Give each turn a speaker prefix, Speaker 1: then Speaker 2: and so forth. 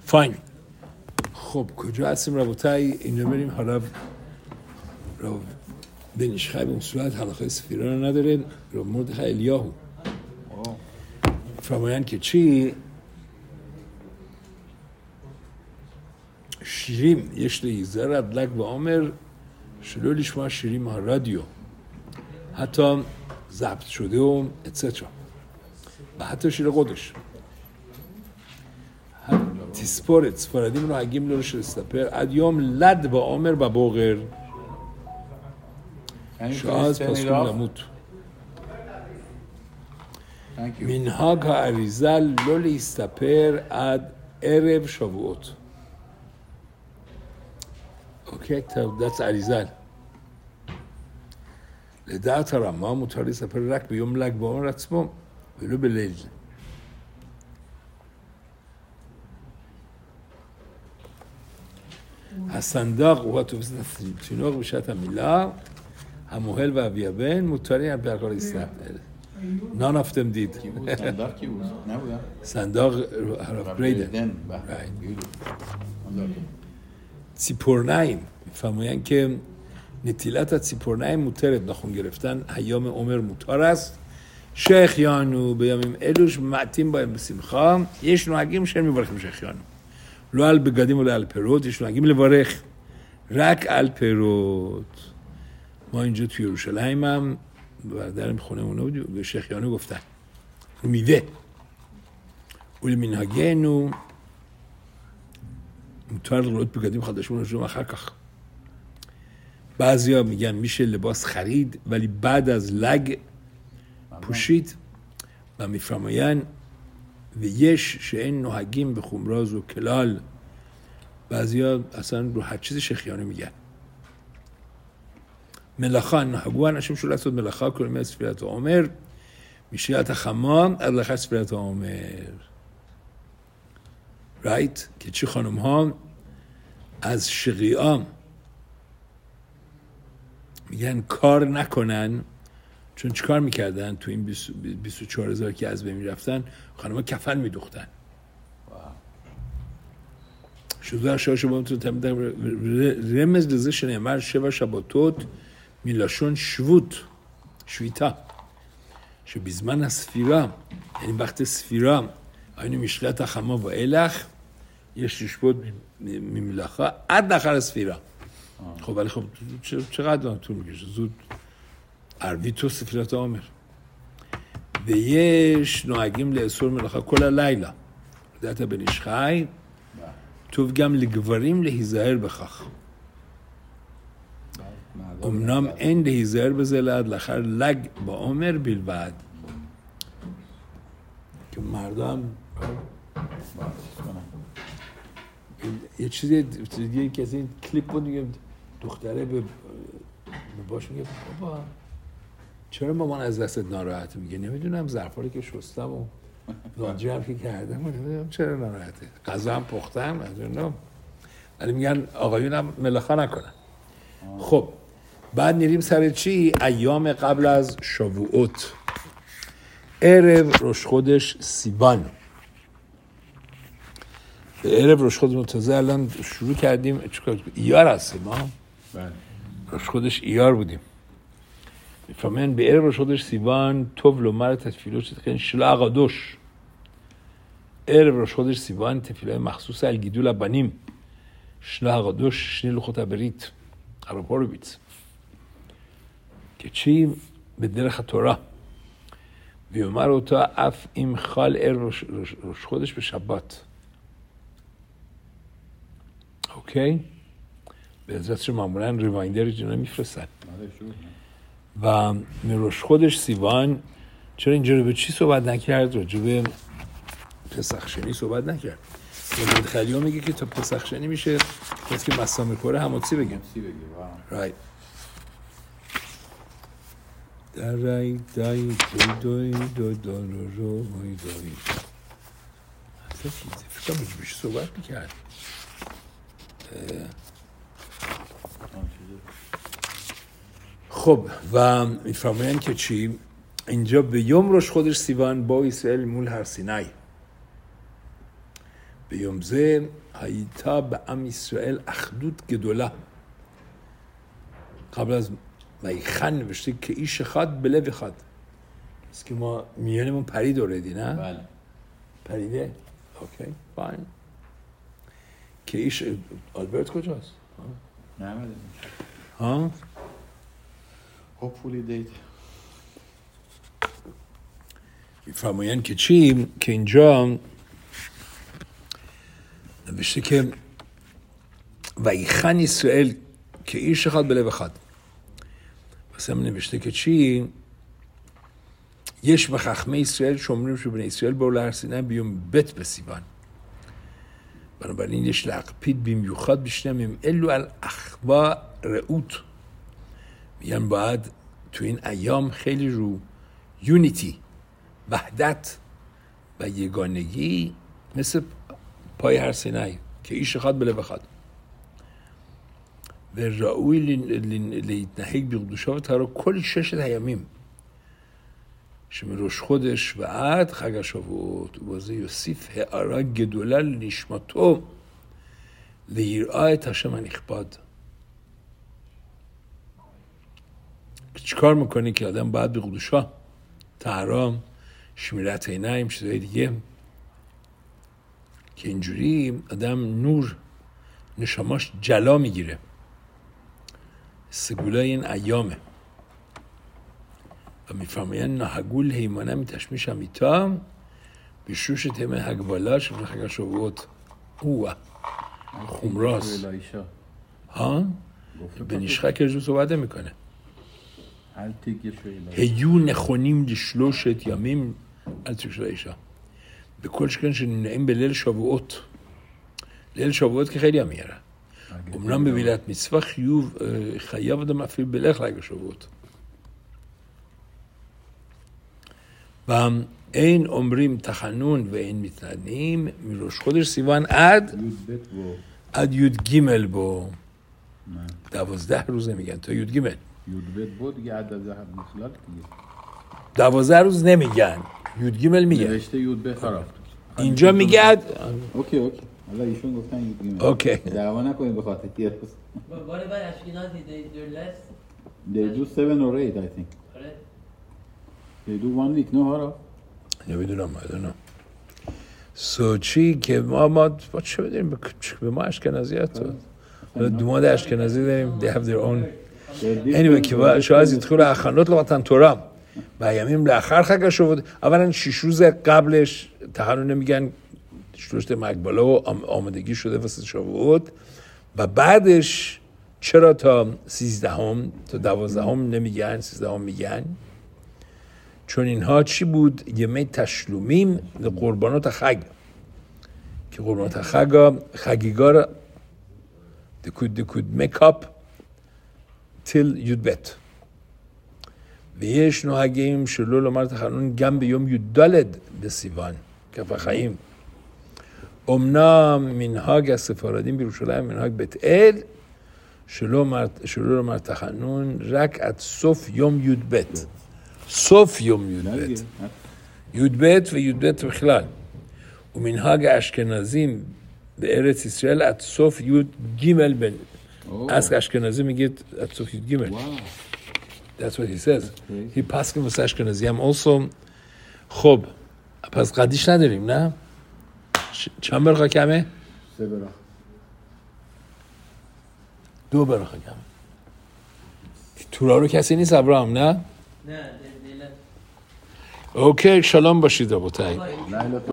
Speaker 1: فاین. خب کجا هستیم ربوتای؟ اینجا بریم. حالا رو بنیشخای به اون صورت حلقه سفیرا رو نداره. رو مردخای الیاهو فرمایند که چی؟ شیریم یشلی زرد لگ و عمر شلولیش ما شیریم ها رادیو حتی ضبط شده و اتسیترا و حتی شیر قدش تیسپورت سپاردیم رو هگیم لورش رستپر ادیام لد با عمر و بوغر شاز پاسکون نموت منهاگ ها عریزل لولی استپر اد عرب شابوت. Okay, that's عریزل. לדעת הרמה מותר לספר רק ביום ל"ג בעומר עצמו ולא בליל. הסנדق הוא התופס את התינוק בשעת המילה, המוהל והאביאבן מותרים על פי הכל ישראל. None of them did. סנדق הרב גריידן. ציפורניים, میفهموین که نتیلت ציפורניים מותרת, ناخن گرفتن ایام عمر مותר است. شیخیانو بیامیم الوش معتیم بایم بسیمخا יש נוהגים שהם מברכים شیخیانو לא על בגדים ולא על פירות, יש נוהגים לברך רק על פירות. ما اینجا توی یروشلایم هم برادرم خونه اونا بود به شیخیانو گفتن رو میوه ולמנהגנו مطور لغلوت بگدیم خودشون رو آخر کخ. بعضی ها میگن میشه لباس خرید ولی بعد از لگ پوشید و میفرماین و یش شئن نوهگیم به خمراز و کلال. بعضی ها اصلا رو هر چیز شیخیانه میگن ملخا نهگوان اشم شو لسود ملخا کلمه سفیرت عمر میشیت خمام ادلخه سفیرت عمر. رایت که چی خانم ها از شقیام میگن کار نکنن چون چی کار میکردن تو این 24,000 که از بین رفتن خانم ها کفن میدوختن شده شاشه با تو رمز لزه شنیمر شبه شباتوت میلاشون شویتا شو بیزمن از سفیرا یعنی وقت سفیرا اینو میشلت خما و الخ یه شش بود میملخا عد نخر سفیرا. خب ولی خب چقدر طول میکشه زود عربی تو سفیرت عامر و یش نوهگیم لأسور ملخا کل لیلا دهتا بنیشخای تو گم لگواریم لهیزهر بخخ امنام این لهیزهر بزلد لخر لگ با عمر بیلبد که مردم یه چیزی دیگه که از این کلیپ بود دیگه دختره به باش میگه بابا چرا مامان از دستت ناراحته؟ میگه نمیدونم ظرفا که شستم و لاندری هم که کردم نمیدونم چرا ناراحته. غذا هم پختم نمیدونم. ولی میگن آقایونم ملخا نکنن. خب بعد میریم سر چی؟ ایام قبل از شووت. عرب روش خودش سیبان. به عرب روش خودش متازه الان شروع کردیم ایار هستیم ها؟ روش خودش ایار بودیم. فهمین به عرب روش خودش سیبان توب لومر تفیلو شد که شلاغ دوش. عرب روش خودش سیبان تفیلای مخصوص الگیدول ابانیم شلاغ دوش شنیل خود بریت عرب رو بیت که چی؟ به درخ تورا بیومر او تا اف این خال روش خودش به شبات. اوکی؟ به ازراتش معمولا ریوایندر جنو میفرستن و روش خودش سیوان چرا اینجا رو به چی صحبت نکرد؟ راجع به پسخشنی صحبت نکرد. مولد خلیو میگه که تا پسخشنی میشه کسی که مسامه کره هموتسی بگیم رایت در رای دای دوی دو رو مای دایی اصلا فکرم بشه صحبت میکرد. خب و میفرماین که چی؟ اینجا به یوم روش خودش سیوان با اسرائیل مول هر سینای ביום זה הייתה בעם ישראל אחדות גדולה. قبل از ویخن نوشته که ایش خد بلو خد. است که ما میانمون پرید اوردی نه؟
Speaker 2: بله.
Speaker 1: پریده؟ اوکی فاین. که ایش آلبرت کجاست؟
Speaker 2: نمیدونم.
Speaker 1: ها؟
Speaker 2: hopefully date.
Speaker 1: میفرمایند که چی؟ که اینجا نوشته که ویخن اسرائیل که ایش خد بلو خد. مثلا نوشته که چی؟ יש בחכמי ישראל שאומרים שבני ישראל באו להר סיני ביום ב' בסיוון. בנובלין יש להקפיד במיוחד בשני ימים אלו על אחווה רעות. میگن باید تو این ایام خیلی رو یونیتی، وحدت و یگانگی مثل پای هر سینه که ایش خد بله بخد و رعوی להתנהג בקדושה וטהרה כל ששת הימים שמראש חודש ועד חג השבועות, ובזה יוסיף הערה גדולה לנשמתו ליראה את השם הנכבד. چیکار میکنی که آدم باید به قدوشا، طهارا، شمیرت عینیم، چیزهای دیگه که اینجوری آدم نور نشاماش جلا میگیره. سگولای این ایامه و میفرمایند نهگول حیمانه میتشمیش همیتا بیشوش تیمه هگوالا شبه خگ شبوت اوه خمراست ها؟ به نشخه که جو صحبته میکنه هیو نخونیم لشلوشت یامیم التیک ایشا به کلش کن شنیناییم به لیل شبوت. لیل شبوت که خیلی هم میاره امنام به ویلت میسوه خیاب آدم افیل بلخ لگه شبوت و این عمریم تخنون و این میتنیم میروش خودش سیوان اد یود گیمل بو 12 روزه میگن تا یود گیمل.
Speaker 2: یود بت بود دیگه عدد مخلال دیگه
Speaker 1: 12 روز نمیگن، یود گیمل میگن.
Speaker 2: نوشته یود بت خراب
Speaker 1: اینجا میگه
Speaker 2: اوکی حالا ایشون گفتن یود گیمل.
Speaker 1: اوکی
Speaker 2: دعوا نکنید به خاطر یه روز.
Speaker 3: What about Ashkenazi? They do less?
Speaker 2: They do 7 or 8 I think. They do 1 week no hara.
Speaker 1: نمیدونم چی که ما چه بدیم به ما اشکنازی هست دوماد اشکنازی داریم they have their own anyway که شاید يدخل اخنات لغتن تورا و یمیم لآخر خگ شد. اولا 6 روز قبلش تحنون نمیگن شلوشت مقبله و آمادگی شده واسه شبوت و بعدش چرا تا 13 تا 12 نمیگن 13 میگن؟ چون اینها چی بود؟ یمه تشلومیم قربانات خگ که قربانات خگیگار they could make up till یودبت و یش نوهگیم شلول و مرد خانون گم به یوم یودالد به سیوان که فخیم امنا منهاگ از سفارادین بیروشلیم منهاگ بتئل شلول مرد خانون رک ات صف یوم یودبت صف یوم یودبت یودبت و یودبت بخلال و منهاگ اشکنازیم به ارث اسرائیل ات صف یود گیمل بن از اشکنازی میگه ات صف یود گیمل. That's what he says. He پاسکن واسه اشکنازی هم also. خب پس قدیش نداریم نه؟ چند برخا کمه؟
Speaker 2: 3 برخا
Speaker 1: 2 برخا کمه. تورا رو کسی نیست ابراهام نه؟
Speaker 3: نه
Speaker 1: اوکی شلام باشید ابوتایی.